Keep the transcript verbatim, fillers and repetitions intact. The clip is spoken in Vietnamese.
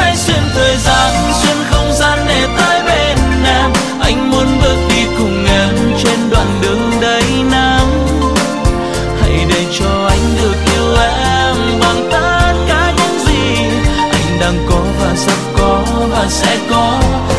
mãi xuyên thời gian, xuyên không gian để tới bên em. Anh muốn bước đi cùng em trên đoạn đường đầy nắng. Hãy để cho anh được yêu em bằng tất cả những gì anh đang có và sắp có và sẽ có.